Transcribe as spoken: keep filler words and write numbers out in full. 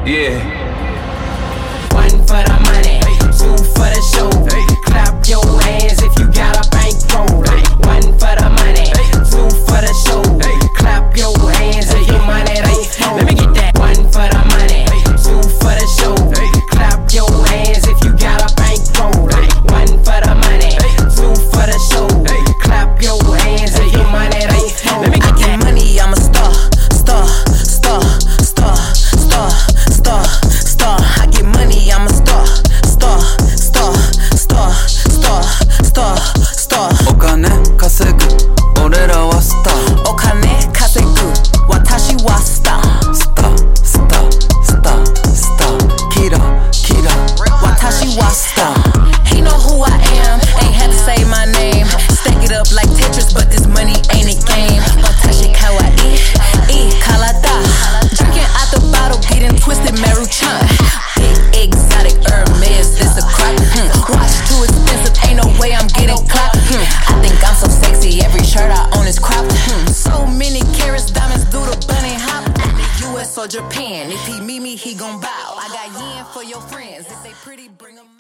Yeah. One for the money, two for the show. Clap your hands if you got a bankroll. One for the money, two for the show. Clap your hands if your money don't flow. Let me get that. One for the money, two for the show. Clap your hands if you got a bankroll. One for the money, two for the show. Clap your hands if your money don't flow. Let me get that. Money, I'm a star, star, star, star, star, star, star. I get money, I'm a star, star, star, star, star, star, star. お金稼ぐ俺らはスター。 お金稼ぐ私はスター。 スタースタースタースター。キラキラ私はスター。He know who I am, ain't had to say my name. Stack it up like Tetris, but this money ain't a game. Watashi kawaii, e kalata. Drinking out the bottle, getting twisted, Maruchan. Big exotic Hermes, this a crop. Hmm. Watch too expensive, ain't no way I'm getting clocked. Hmm. I think I'm so sexy, every shirt I own is cropped. Hmm. So many carats, diamonds do the bunny hop. In the U S or Japan, if he meet me, he gon' bow. I got yen for your friends, if they pretty, bring 'em.